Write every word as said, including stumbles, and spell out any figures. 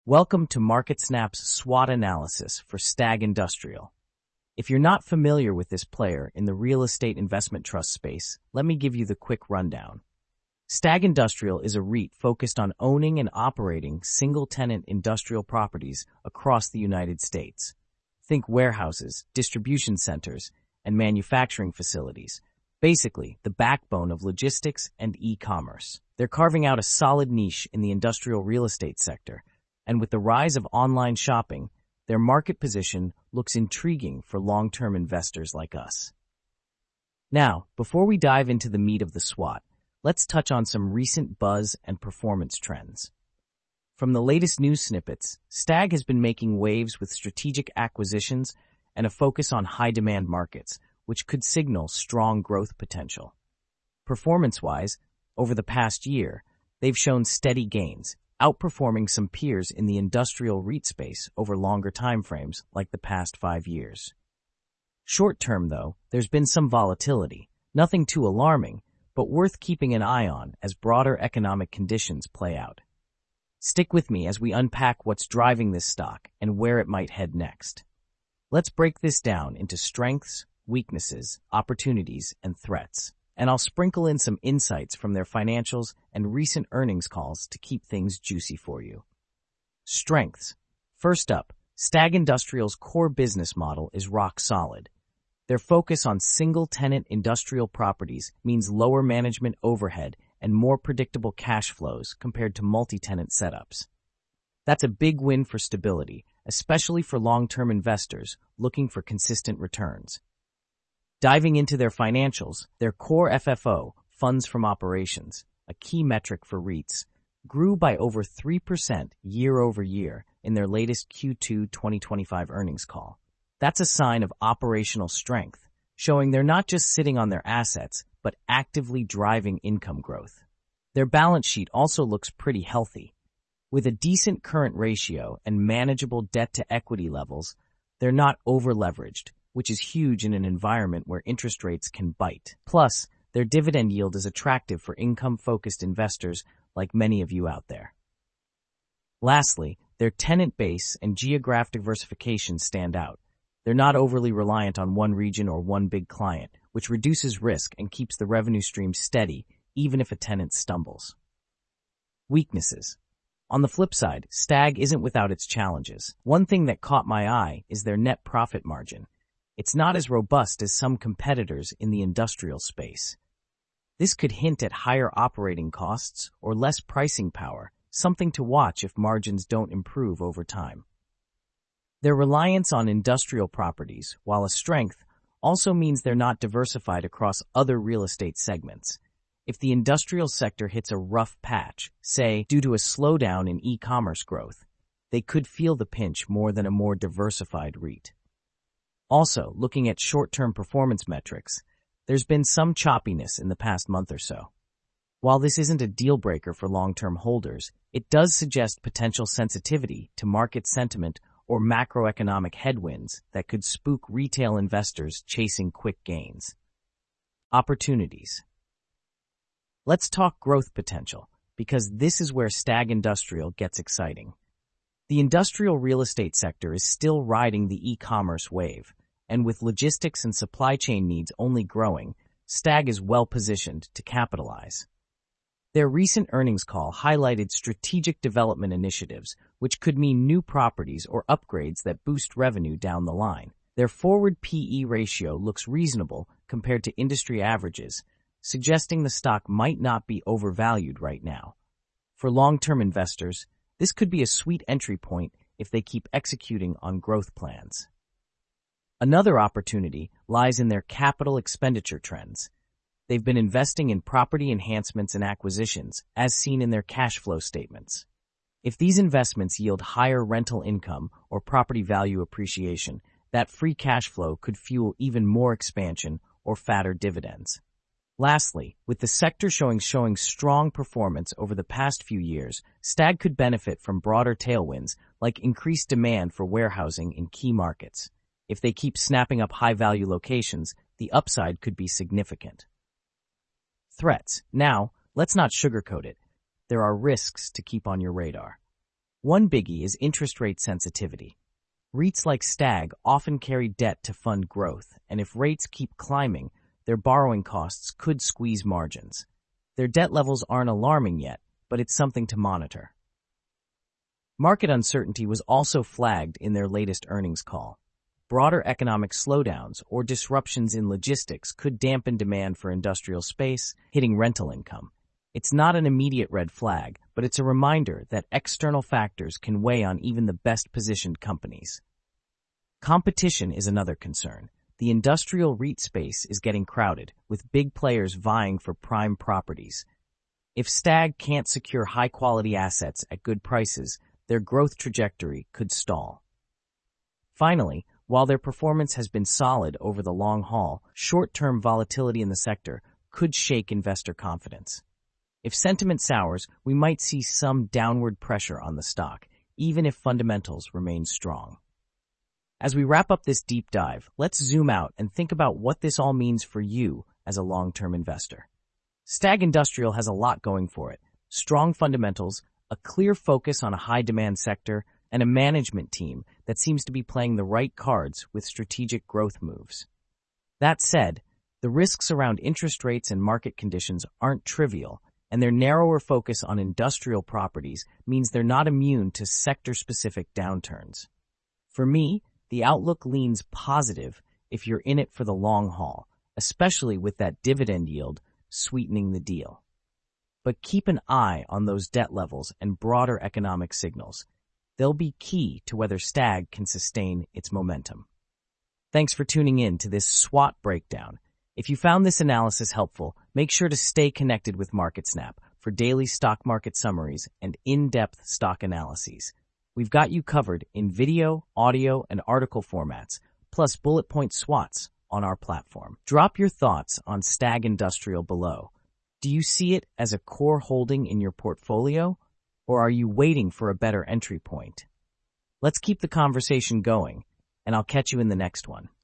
Welcome to MarketSnap's SWOT analysis for Stag Industrial. If you're not familiar with this player in the real estate investment trust space, let me give you the quick rundown. Stag Industrial is a REIT focused on owning and operating single-tenant industrial properties across the United States. Think warehouses, distribution centers, and manufacturing facilities. Basically, the backbone of logistics and e-commerce. They're carving out a solid niche in the industrial real estate sector, and with the rise of online shopping, their market position looks intriguing for long-term investors like us. Now, before we dive into the meat of the SWOT, let's touch on some recent buzz and performance trends. From the latest news snippets, Stag has been making waves with strategic acquisitions and a focus on high-demand markets, which could signal strong growth potential. Performance-wise, over the past year, they've shown steady gains, outperforming some peers in the industrial REIT space over longer timeframes like the past five years. Short-term, though, there's been some volatility, nothing too alarming, but worth keeping an eye on as broader economic conditions play out. Stick with me as we unpack what's driving this stock and where it might head next. Let's break this down into strengths, weaknesses, opportunities, and threats, and I'll sprinkle in some insights from their financials and recent earnings calls to keep things juicy for you. Strengths. First up, Stag Industrial's core business model is rock solid. Their focus on single-tenant industrial properties means lower management overhead and more predictable cash flows compared to multi-tenant setups. That's a big win for stability, especially for long-term investors looking for consistent returns. Diving into their financials, their core F F O, funds from operations, a key metric for REITs, grew by over three percent year over year in their latest Q two twenty twenty-five earnings call. That's a sign of operational strength, showing they're not just sitting on their assets, but actively driving income growth. Their balance sheet also looks pretty healthy. With a decent current ratio and manageable debt-to-equity levels, they're not over-leveraged, which is huge in an environment where interest rates can bite. Plus, their dividend yield is attractive for income-focused investors like many of you out there. Lastly, their tenant base and geographic diversification stand out. They're not overly reliant on one region or one big client, which reduces risk and keeps the revenue stream steady, even if a tenant stumbles. Weaknesses. On the flip side, Stag isn't without its challenges. One thing that caught my eye is their net profit margin. It's not as robust as some competitors in the industrial space. This could hint at higher operating costs or less pricing power, something to watch if margins don't improve over time. Their reliance on industrial properties, while a strength, also means they're not diversified across other real estate segments. If the industrial sector hits a rough patch, say due to a slowdown in e-commerce growth, they could feel the pinch more than a more diversified REIT. Also, looking at short-term performance metrics, there's been some choppiness in the past month or so. While this isn't a deal-breaker for long-term holders, it does suggest potential sensitivity to market sentiment or macroeconomic headwinds that could spook retail investors chasing quick gains. Opportunities. Let's talk growth potential, because this is where Stag Industrial gets exciting. The industrial real estate sector is still riding the e-commerce wave, and with logistics and supply chain needs only growing, Stag is well-positioned to capitalize. Their recent earnings call highlighted strategic development initiatives, which could mean new properties or upgrades that boost revenue down the line. Their forward P E ratio looks reasonable compared to industry averages, suggesting the stock might not be overvalued right now. For long-term investors, this could be a sweet entry point if they keep executing on growth plans. Another opportunity lies in their capital expenditure trends. They've been investing in property enhancements and acquisitions, as seen in their cash flow statements. If these investments yield higher rental income or property value appreciation, that free cash flow could fuel even more expansion or fatter dividends. Lastly, with the sector showing showing strong performance over the past few years, Stag could benefit from broader tailwinds like increased demand for warehousing in key markets. If they keep snapping up high-value locations, the upside could be significant. Threats. Now, let's not sugarcoat it. There are risks to keep on your radar. One biggie is interest rate sensitivity. REITs like Stag often carry debt to fund growth, and if rates keep climbing, their borrowing costs could squeeze margins. Their debt levels aren't alarming yet, but it's something to monitor. Market uncertainty was also flagged in their latest earnings call. Broader economic slowdowns or disruptions in logistics could dampen demand for industrial space, hitting rental income. It's not an immediate red flag, but it's a reminder that external factors can weigh on even the best-positioned companies. Competition is another concern. The industrial REIT space is getting crowded, with big players vying for prime properties. If Stag can't secure high-quality assets at good prices, their growth trajectory could stall. Finally, while their performance has been solid over the long haul, short-term volatility in the sector could shake investor confidence. If sentiment sours, we might see some downward pressure on the stock, even if fundamentals remain strong. As we wrap up this deep dive, let's zoom out and think about what this all means for you as a long-term investor. Stag Industrial has a lot going for it: strong fundamentals, a clear focus on a high-demand sector, and a management team that seems to be playing the right cards with strategic growth moves. That said, the risks around interest rates and market conditions aren't trivial, and their narrower focus on industrial properties means they're not immune to sector-specific downturns. For me, the outlook leans positive if you're in it for the long haul, especially with that dividend yield sweetening the deal. But keep an eye on those debt levels and broader economic signals. They'll be key to whether Stag can sustain its momentum. Thanks for tuning in to this SWOT breakdown. If you found this analysis helpful, make sure to stay connected with MarketSnap for daily stock market summaries and in-depth stock analyses. We've got you covered in video, audio, and article formats, plus bullet point SWOTs on our platform. Drop your thoughts on Stag Industrial below. Do you see it as a core holding in your portfolio, or are you waiting for a better entry point? Let's keep the conversation going, and I'll catch you in the next one.